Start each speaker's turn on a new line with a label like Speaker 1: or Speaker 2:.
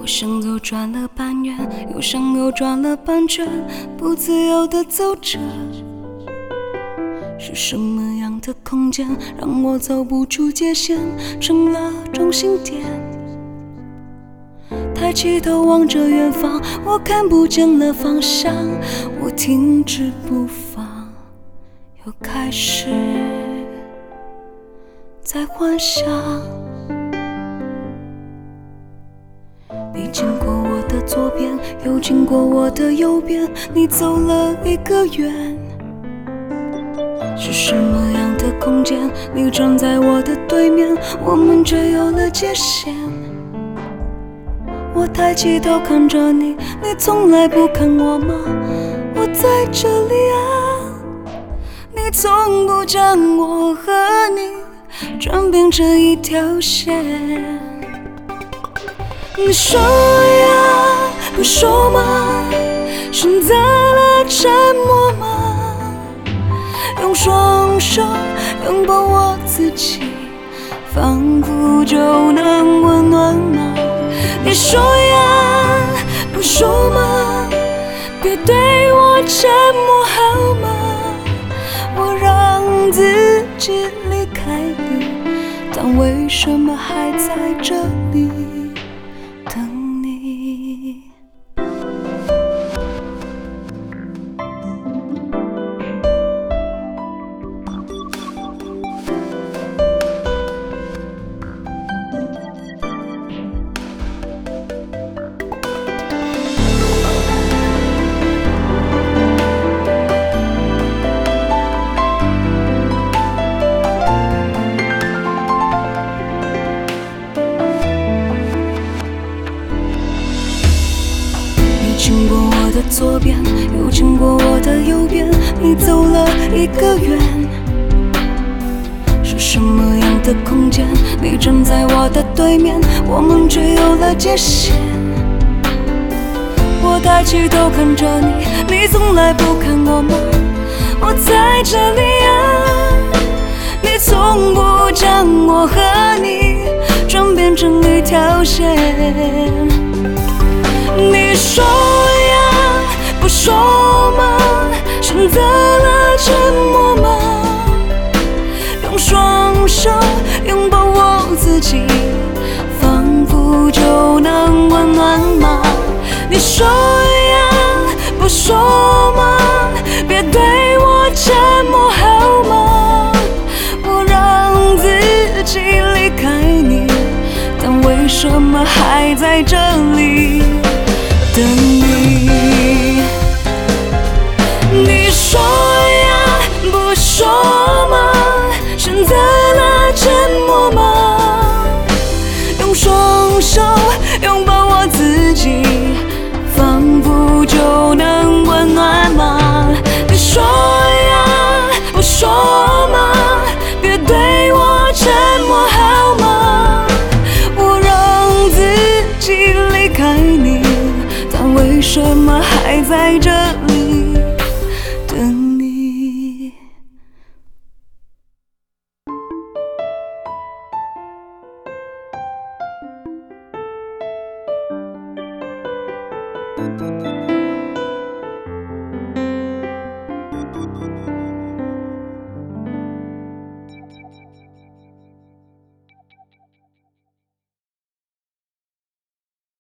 Speaker 1: 我想走转了半圆，又想又转了半圈，不自由地走着。是什么样的空间让我走不出界限，成了中心点？抬起头望着远方，我看不见了方向，我停止步伐，又开始在幻想。你经过我的左边，又经过我的右边，你走了一个圆。是什么样的空间？你站在我的对面，我们却有了界限。我抬起头看着你，你从来不看我吗？我在这里啊，你从不将我和你转变成一条线。你说呀，不说吗？选择了沉默吗？用双手拥抱我自己，仿佛就能温暖吗？你说呀，不说吗？别对我沉默好吗？我让自己离开你，但为什么还在这里等你？经过我的左边，又经过我的右边，你走了一个圆。是什么样的空间？你站在我的对面，我们却有了界限。我抬起头看着你，你从来不看我吗？我在这里啊，你从不将我和你转变成一条线。你说呀，不说吗？选择了沉默吗？用双手拥抱我自己，仿佛就能温暖吗？你说呀，不说吗？别对我沉默好吗？我让自己离开你，但为什么还在这里等你？你说呀，不说吗？选择了沉默吗？用双手拥抱我自己，仿佛就能温暖吗？你说呀，不说吗？别对我沉默好吗？我让自己离开你，但为什么还在这里等你？